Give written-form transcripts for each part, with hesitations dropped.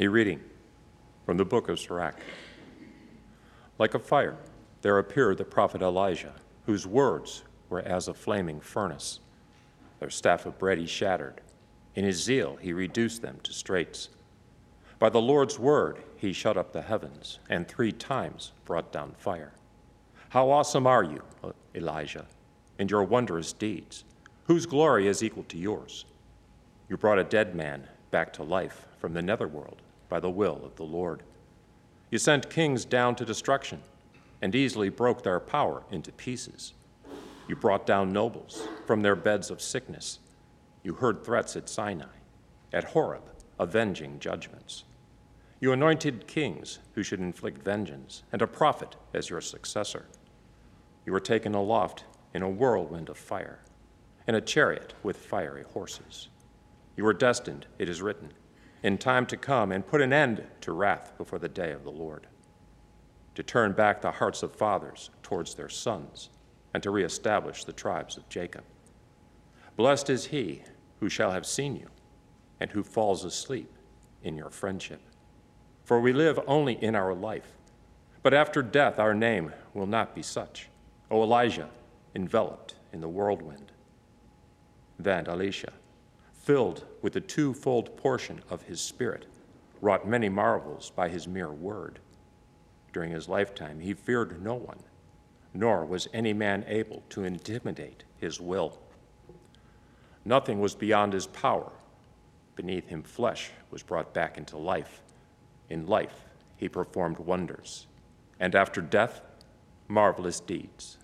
A reading from the book of Sirach. Like a fire, there appeared the prophet Elijah, whose words were as a flaming furnace. Their staff of bread he shattered. In his zeal he reduced them to straits. By the Lord's word he shut up the heavens, and 3 times brought down fire. How awesome are you, Elijah, and your wondrous deeds, whose glory is equal to yours. You brought a dead man back to life from the netherworld by the will of the Lord. You sent kings down to destruction and easily broke their power into pieces. You brought down nobles from their beds of sickness. You heard threats at Sinai, at Horeb, avenging judgments. You anointed kings who should inflict vengeance, and a prophet as your successor. You were taken aloft in a whirlwind of fire, in a chariot with fiery horses. You were destined, it is written, in time to come and put an end to wrath before the day of the Lord, to turn back the hearts of fathers towards their sons, and to reestablish the tribes of Jacob. Blessed is he who shall have seen you, and who falls asleep in your friendship. For we live only in our life, but after death our name will not be such. O Elijah, enveloped in the whirlwind. Then Elisha, filled with the 2-fold portion of his spirit, wrought many marvels by his mere word. During his lifetime he feared no one, nor was any man able to intimidate his will. Nothing was beyond his power. Beneath him flesh was brought back into life. In life he performed wonders, and after death, marvelous deeds.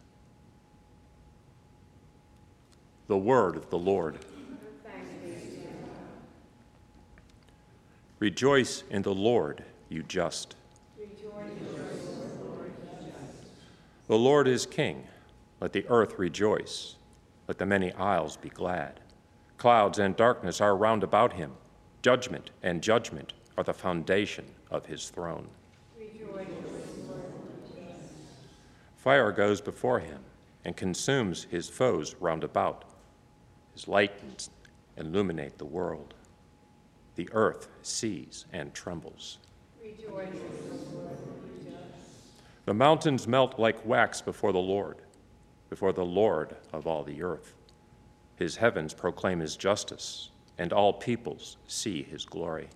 The word of the Lord. Rejoice in the Lord, you just. The Lord is king. Let the earth rejoice. Let the many isles be glad. Clouds and darkness are round about him. Judgment and judgment are the foundation of his throne. Fire goes before him and consumes his foes round about. His lightnings illuminate the world. The earth sees and trembles. The mountains melt like wax before the Lord of all the earth. His heavens proclaim his justice, and all peoples see his glory.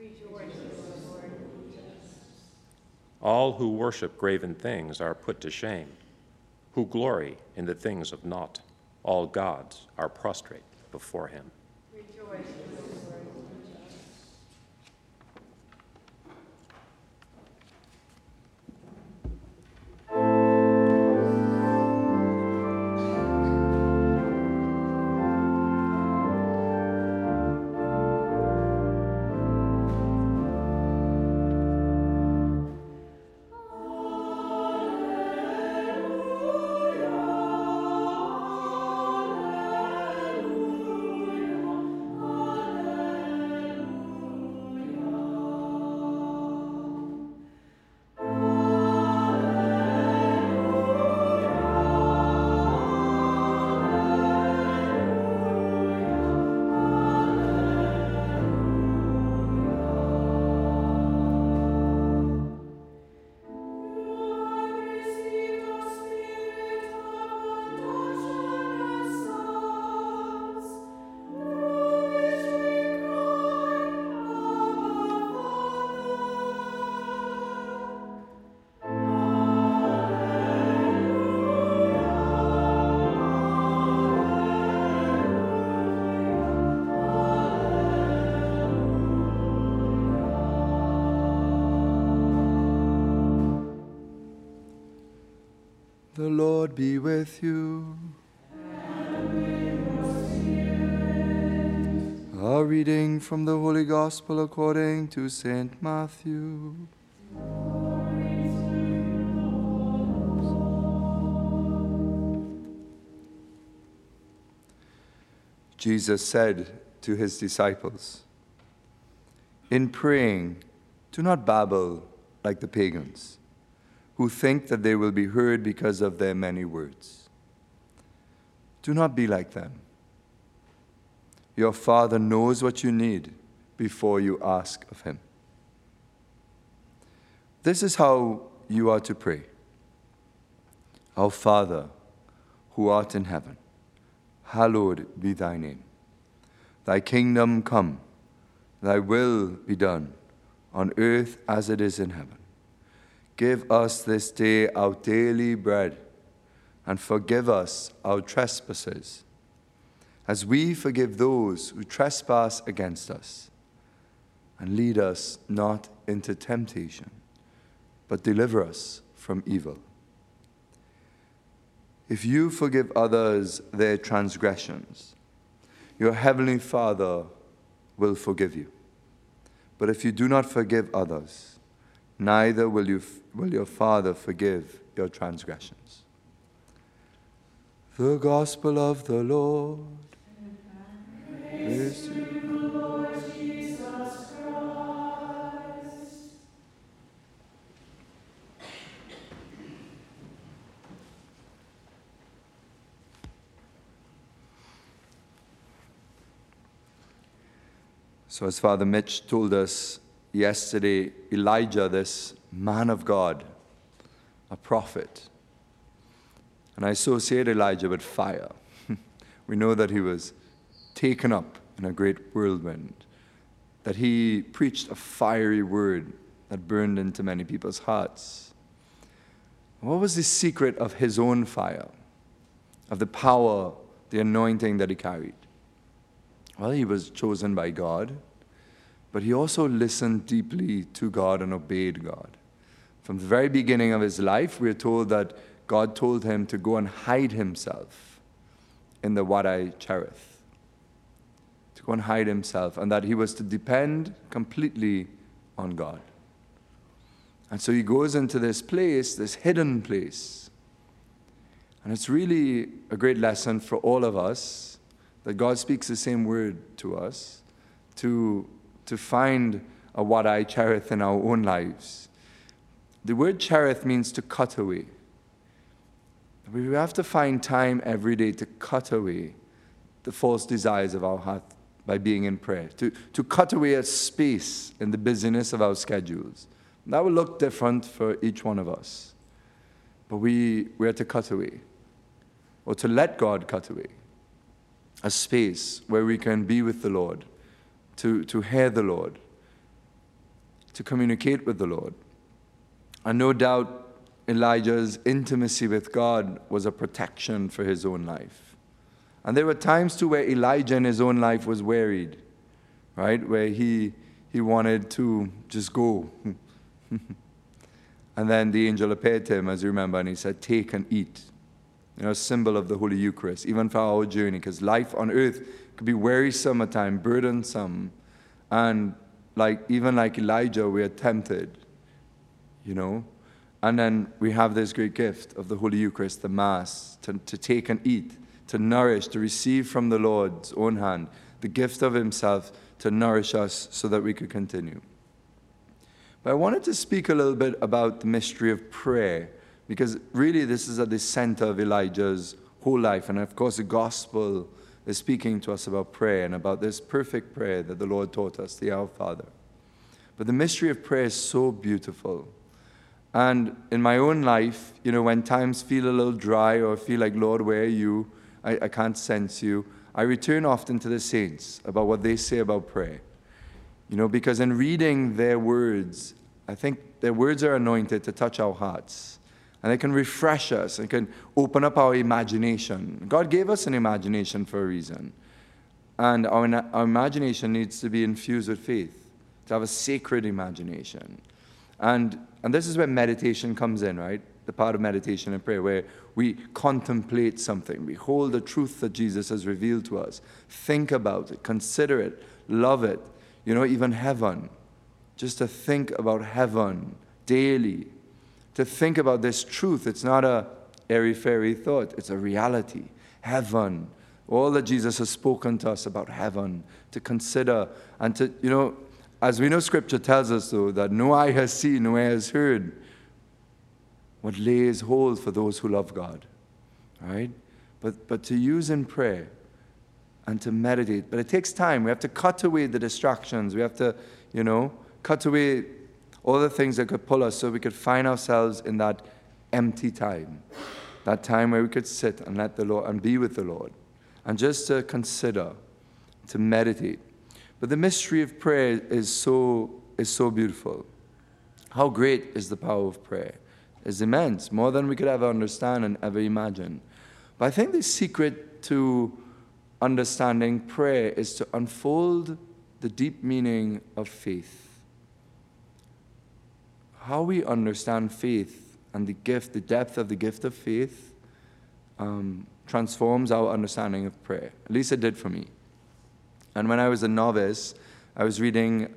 All who worship graven things are put to shame, who glory in the things of naught. All gods are prostrate before him. The Lord be with you. A reading from the Holy Gospel according to St. Matthew. Jesus said to his disciples, "In praying, do not babble like the pagans, who think that they will be heard because of their many words. Do not be like them. Your Father knows what you need before you ask of him. This is how you are to pray. Our Father, who art in heaven, hallowed be thy name. Thy kingdom come, thy will be done, on earth as it is in heaven. Give us this day our daily bread, and forgive us our trespasses, as we forgive those who trespass against us. And lead us not into temptation, but deliver us from evil. If you forgive others their transgressions, your heavenly Father will forgive you. But if you do not forgive others, neither will your Father forgive your transgressions. The Gospel of the Lord. Praise to you, Lord Jesus Christ. So as Father Mitch told us yesterday, Elijah, this man of God, a prophet, and I associate Elijah with fire. We know that he was taken up in a great whirlwind, that he preached a fiery word that burned into many people's hearts. What was the secret of his own fire, of the power, the anointing that he carried? Well, he was chosen by God, but he also listened deeply to God and obeyed God. From the very beginning of his life, we are told that God told him to go and hide himself in the Wadi Cherith, to go and hide himself, and that he was to depend completely on God. And so he goes into this place, this hidden place. And it's really a great lesson for all of us that God speaks the same word to us, to find a Wadi Cherith in our own lives. The word Cherith means to cut away. We have to find time every day to cut away the false desires of our heart by being in prayer, to cut away a space in the busyness of our schedules. And that will look different for each one of us. But we are to cut away, or to let God cut away, a space where we can be with the Lord, to hear the Lord, to communicate with the Lord. And no doubt Elijah's intimacy with God was a protection for his own life. And there were times too where Elijah in his own life was wearied, right? Where he wanted to just go. And then the angel appeared to him, as you remember, and he said, "Take and eat." You know, a symbol of the Holy Eucharist, even for our journey, because life on earth could be wearisome at times, burdensome. And even like Elijah, we are tempted, you know. And then we have this great gift of the Holy Eucharist, the Mass, to take and eat, to nourish, to receive from the Lord's own hand, the gift of himself to nourish us so that we could continue. But I wanted to speak a little bit about the mystery of prayer, because really this is at the center of Elijah's whole life. And of course the gospel is speaking to us about prayer and about this perfect prayer that the Lord taught us, the Our Father. But the mystery of prayer is so beautiful. And in my own life, you know, when times feel a little dry or feel like, Lord, where are you? I can't sense you. I return often to the saints about what they say about prayer. You know, because in reading their words, I think their words are anointed to touch our hearts. And they can refresh us and can open up our imagination. God gave us an imagination for a reason. And our imagination needs to be infused with faith, to have a sacred imagination. And this is where meditation comes in, right? The part of meditation and prayer where we contemplate something. We hold the truth that Jesus has revealed to us. Think about it, consider it, love it. You know, even heaven. Just to think about heaven daily. To think about this truth. It's not a airy-fairy thought. It's a reality. Heaven. All that Jesus has spoken to us about heaven. To consider and to, you know, as we know Scripture tells us, though, that no eye has seen, no ear has heard what lays hold for those who love God. Right? But to use in prayer and to meditate. But it takes time. We have to cut away the distractions. We have to, you know, cut away all the things that could pull us so we could find ourselves in that empty time, that time where we could sit and let the Lord and be with the Lord, and just to consider, to meditate. But the mystery of prayer is so beautiful. How great is the power of prayer? It's immense, more than we could ever understand and ever imagine. But I think the secret to understanding prayer is to unfold the deep meaning of faith. How we understand faith and the depth of the gift of faith transforms our understanding of prayer. At least it did for me. And when I was a novice, I was reading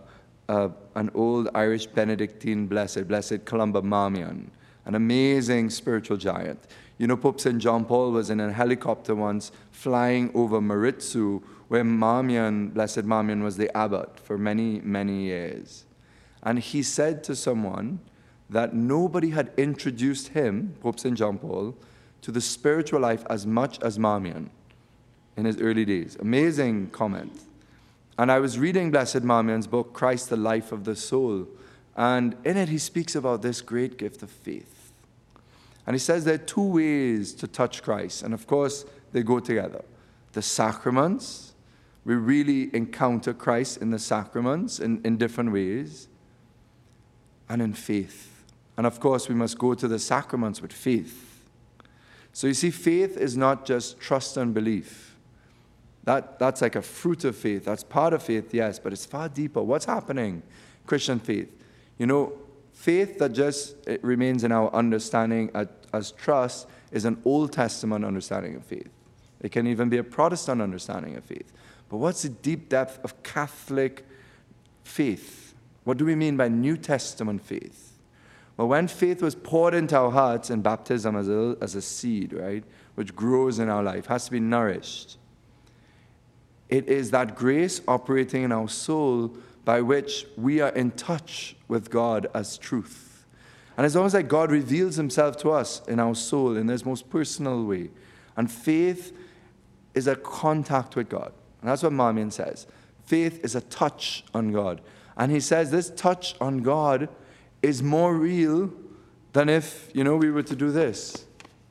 an old Irish Benedictine Blessed Columba Marmion, an amazing spiritual giant. You know, Pope St. John Paul was in a helicopter once flying over Maritzu, where Marmion, Blessed Marmion, was the abbot for many, many years. And he said to someone that nobody had introduced him, Pope St. John Paul, to the spiritual life as much as Marmion in his early days. Amazing comment. And I was reading Blessed Marmion's book, Christ, the Life of the Soul. And in it, he speaks about this great gift of faith. And he says there are two ways to touch Christ. And of course, they go together. The sacraments, we really encounter Christ in the sacraments in different ways. And in faith. And of course, we must go to the sacraments with faith. So you see, faith is not just trust and belief. That's like a fruit of faith. That's part of faith, yes, but it's far deeper. What's happening? Christian faith. You know, faith that just remains in our understanding as trust is an Old Testament understanding of faith. It can even be a Protestant understanding of faith. But what's the deep depth of Catholic faith? What do we mean by New Testament faith? Well, when faith was poured into our hearts in baptism as a seed, right, which grows in our life, has to be nourished. It is that grace operating in our soul by which we are in touch with God as truth. And it's almost like God reveals himself to us in our soul in this most personal way. And faith is a contact with God. And that's what Marmion says. Faith is a touch on God. And he says this touch on God is more real than if, we were to do this.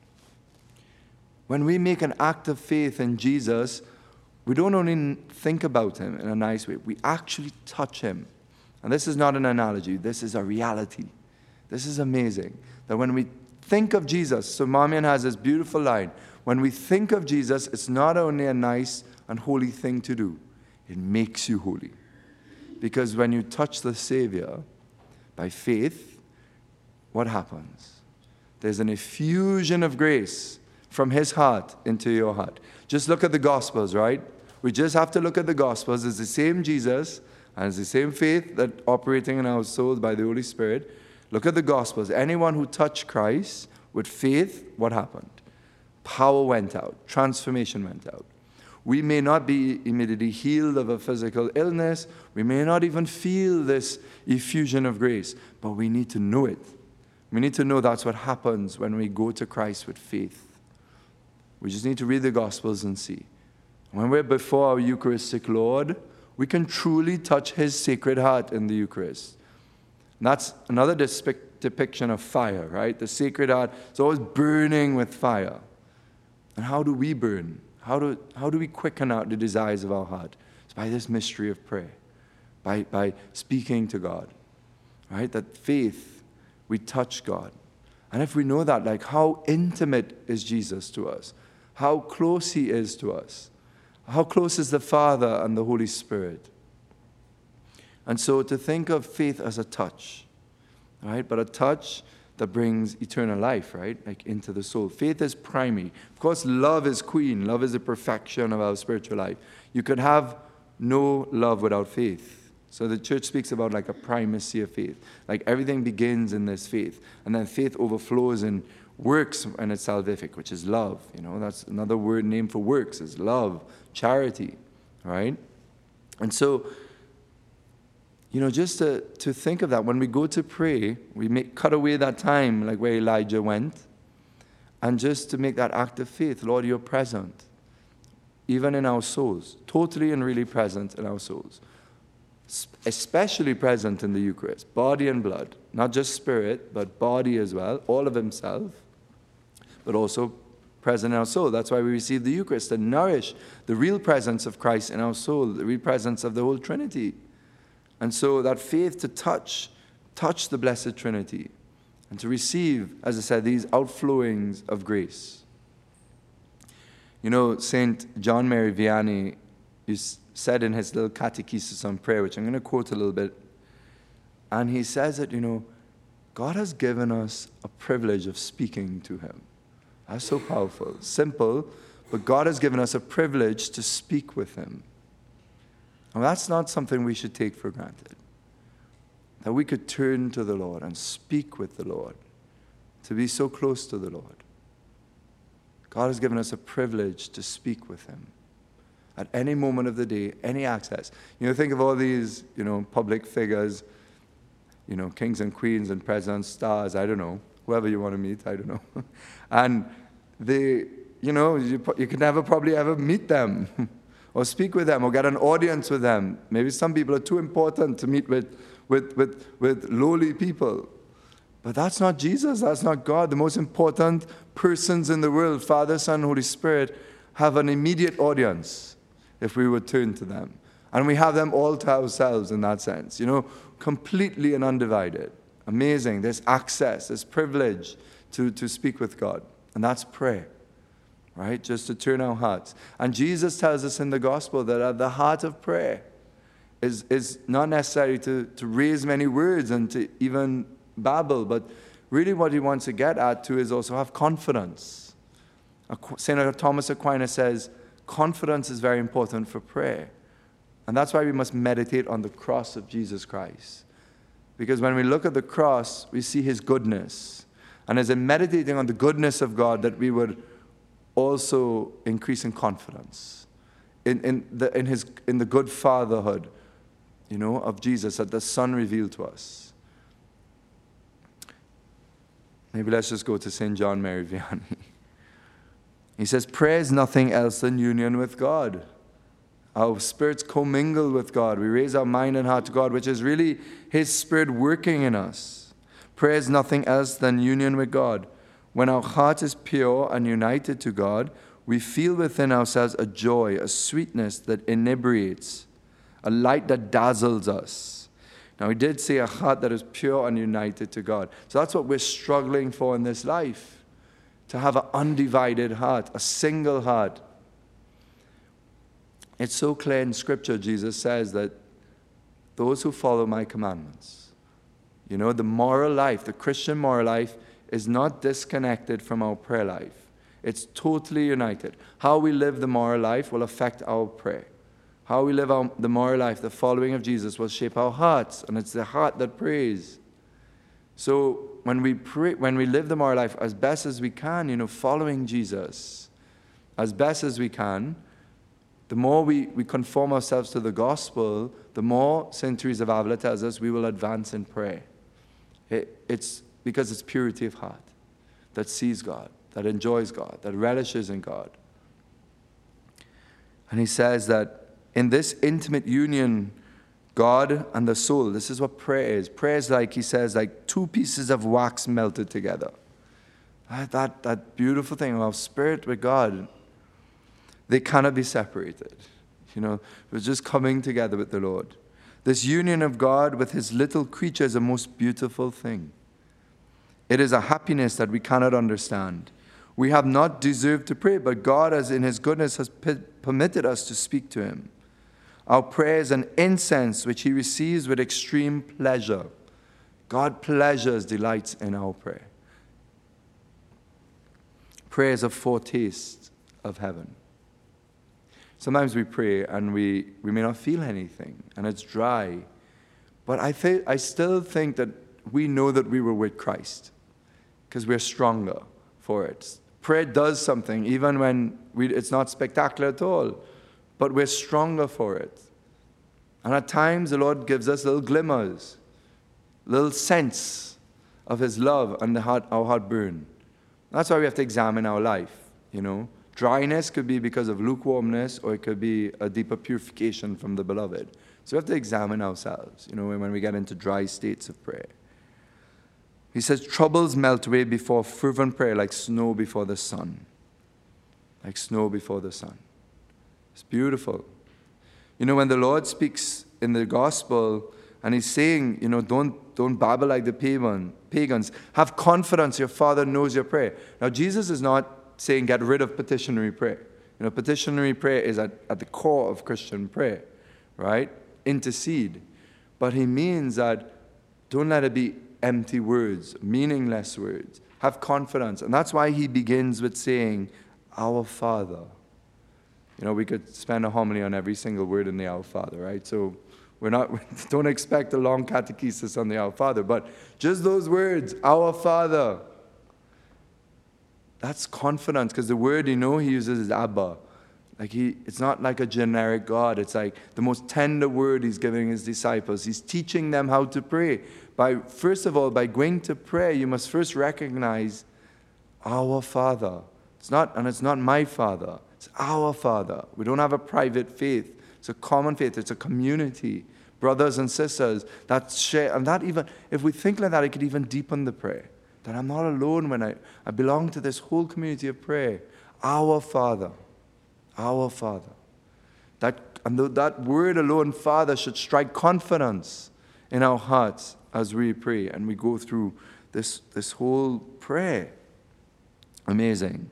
When we make an act of faith in Jesus, we don't only think about him in a nice way, we actually touch him. And this is not an analogy, this is a reality. This is amazing. That when we think of Jesus, so Marmion has this beautiful line, when we think of Jesus, it's not only a nice and holy thing to do, it makes you holy. Because when you touch the Savior by faith, what happens? There's an effusion of grace from his heart into your heart. Just look at the Gospels, right? We just have to look at the Gospels. It's the same Jesus, and it's the same faith that operating in our souls by the Holy Spirit. Look at the Gospels. Anyone who touched Christ with faith, what happened? Power went out. Transformation went out. We may not be immediately healed of a physical illness. We may not even feel this effusion of grace, but we need to know it. We need to know that's what happens when we go to Christ with faith. We just need to read the Gospels and see. When we're before our Eucharistic Lord, we can truly touch his sacred heart in the Eucharist. And that's another depiction of fire, right? The sacred heart is always burning with fire. And how do we burn? How do we quicken out the desires of our heart? It's by this mystery of prayer, by speaking to God, right? That faith, we touch God. And if we know that, like how intimate is Jesus to us? How close he is to us? How close is the Father and the Holy Spirit? And so to think of faith as a touch, right? But a touch that brings eternal life, right? Like into the soul. Faith is primary. Of course, love is queen. Love is the perfection of our spiritual life. You could have no love without faith. So the church speaks about like a primacy of faith. Like everything begins in this faith. And then faith overflows in works and it's salvific, which is love. That's another word name for works is love, charity, right? And so, just to think of that, when we go to pray, we cut away that time, like where Elijah went, and just to make that act of faith. Lord, you're present, even in our souls, totally and really present in our souls. especially present in the Eucharist, body and blood, not just spirit, but body as well, all of himself, but also present in our soul. That's why we receive the Eucharist, to nourish the real presence of Christ in our soul, the real presence of the whole Trinity. And so that faith to touch the Blessed Trinity, and to receive, as I said, these outflowings of grace. You know, St. John Mary Vianney said in his little catechesis on prayer, which I'm going to quote a little bit, and he says that, God has given us a privilege of speaking to him. That's so powerful. Simple, but God has given us a privilege to speak with him. And that's not something we should take for granted. That we could turn to the Lord and speak with the Lord, to be so close to the Lord. God has given us a privilege to speak with him at any moment of the day, any access. Think of all these, public figures, kings and queens and presidents, stars, I don't know, whoever you want to meet, I don't know. And they, you could never probably ever meet them or speak with them or get an audience with them. Maybe some people are too important to meet with lowly people. But that's not Jesus, that's not God. The most important persons in the world, Father, Son, Holy Spirit, have an immediate audience if we would turn to them. And we have them all to ourselves in that sense, completely and undivided. Amazing. There's access, there's privilege to speak with God. And that's prayer, right? Just to turn our hearts. And Jesus tells us in the gospel that at the heart of prayer is not necessary to raise many words and to even babble, but really what he wants to get at too is also have confidence. St. Thomas Aquinas says, confidence is very important for prayer. And that's why we must meditate on the cross of Jesus Christ. Because when we look at the cross, we see his goodness. And as in meditating on the goodness of God, that we would also increase in confidence in the good fatherhood, of Jesus that the Son revealed to us. Maybe let's just go to St. John Mary Vianney. He says, prayer is nothing else than union with God. Our spirits commingle with God. We raise our mind and heart to God, which is really his Spirit working in us. Prayer is nothing else than union with God. When our heart is pure and united to God, we feel within ourselves a joy, a sweetness that inebriates, a light that dazzles us. Now, he did say a heart that is pure and united to God. So that's what we're struggling for in this life, to have an undivided heart, a single heart. It's so clear in Scripture, Jesus says that those who follow my commandments, the moral life, the Christian moral life, is not disconnected from our prayer life. It's totally united. How we live the moral life will affect our prayer. How we live the moral life, the following of Jesus, will shape our hearts, and it's the heart that prays. So when we pray, when we live the moral life as best as we can, following Jesus as best as we can, the more we conform ourselves to the gospel, the more St. Teresa of Avila tells us we will advance in prayer. It's because it's purity of heart that sees God, that enjoys God, that relishes in God. And he says that in this intimate union, God and the soul, this is what prayer is. Prayer is like, he says, like two pieces of wax melted together. That beautiful thing of our spirit with God, they cannot be separated. We're just coming together with the Lord. This union of God with his little creature is a most beautiful thing. It is a happiness that we cannot understand. We have not deserved to pray, but God, as in his goodness, has permitted us to speak to him. Our prayer is an incense which he receives with extreme pleasure. God delights in our prayer. Prayer is a foretaste of heaven. Sometimes we pray and we may not feel anything, and it's dry. But I still think that we know that we were with Christ because we're stronger for it. Prayer does something, even when it's not spectacular at all, but we're stronger for it. And at times, the Lord gives us little glimmers, little sense of his love, and our heart burn. That's why we have to examine our life, Dryness could be because of lukewarmness, or it could be a deeper purification from the beloved. So we have to examine ourselves, when we get into dry states of prayer. He says, troubles melt away before fervent prayer like snow before the sun. Like snow before the sun. It's beautiful. When the Lord speaks in the gospel and he's saying, don't babble like the pagans. Have confidence, your Father knows your prayer. Now, Jesus is not saying get rid of petitionary prayer. Petitionary prayer is at the core of Christian prayer, right? Intercede. But he means that don't let it be empty words, meaningless words. Have confidence. And that's why he begins with saying, Our Father. We could spend a homily on every single word in the Our Father, right? So don't expect a long catechesis on the Our Father, but just those words, Our Father. That's confidence, because the word he uses is Abba. It's not like a generic God. It's like the most tender word he's giving his disciples. He's teaching them how to pray. First of all, by going to pray, you must first recognize our Father. It's not my Father. It's our Father. We don't have a private faith. It's a common faith. It's a community. Brothers and sisters that share. And that even, if we think like that, it could even deepen the prayer. That I'm not alone when I belong to this whole community of prayer. Our Father. Our Father. That word alone, Father, should strike confidence in our hearts as we pray and we go through this whole prayer. Amazing.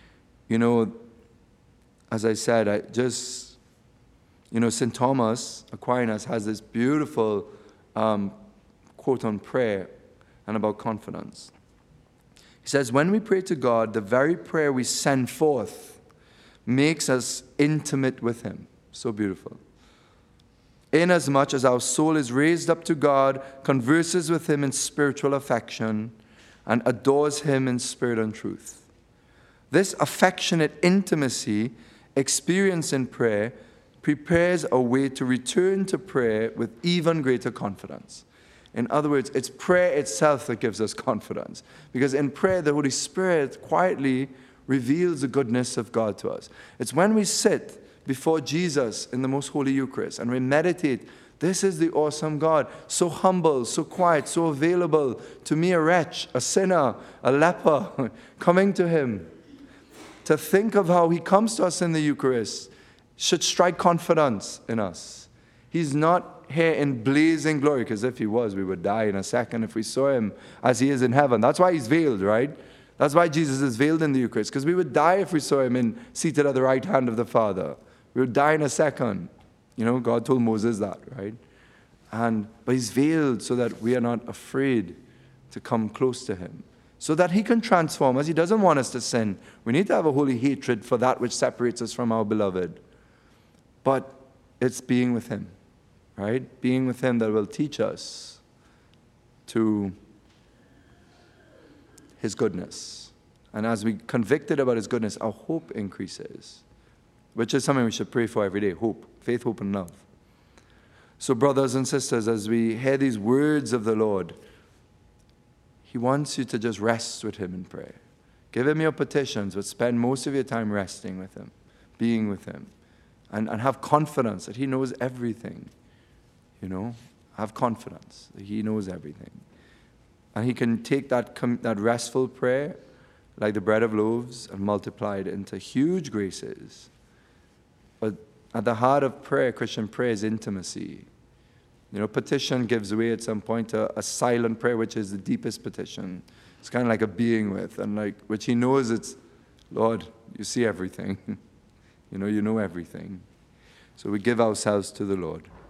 As I said, St. Thomas Aquinas has this beautiful quote on prayer and about confidence. He says, when we pray to God, the very prayer we send forth makes us intimate with him. So beautiful. Inasmuch as our soul is raised up to God, converses with him in spiritual affection, and adores him in spirit and truth. This affectionate intimacy experienced in prayer prepares a way to return to prayer with even greater confidence. In other words, it's prayer itself that gives us confidence. Because in prayer, the Holy Spirit quietly reveals the goodness of God to us. It's when we sit before Jesus in the most holy Eucharist and we meditate, this is the awesome God, so humble, so quiet, so available to me, a wretch, a sinner, a leper, coming to him. To think of how he comes to us in the Eucharist should strike confidence in us. He's not here in blazing glory, because if he was, we would die in a second if we saw him as he is in heaven. That's why he's veiled, right? That's why Jesus is veiled in the Eucharist, because we would die if we saw him seated at the right hand of the Father. We would die in a second. God told Moses that, right? But he's veiled so that we are not afraid to come close to him, so that he can transform us. He doesn't want us to sin. We need to have a holy hatred for that which separates us from our beloved. But it's being with him, right? Being with him that will teach us to his goodness. And as we convicted about his goodness, our hope increases, which is something we should pray for every day. Hope, faith, hope, and love. So brothers and sisters, as we hear these words of the Lord, he wants you to just rest with him in prayer. Give him your petitions, but spend most of your time resting with him, being with him, and have confidence that he knows everything. Have confidence that he knows everything. And he can take that restful prayer, like the bread of loaves, and multiply it into huge graces. But at the heart of prayer, Christian prayer, is intimacy. Petition gives way at some point to a silent prayer, which is the deepest petition. It's kind of like a being with, and which he knows it's, Lord, you see everything. You know everything. So we give ourselves to the Lord.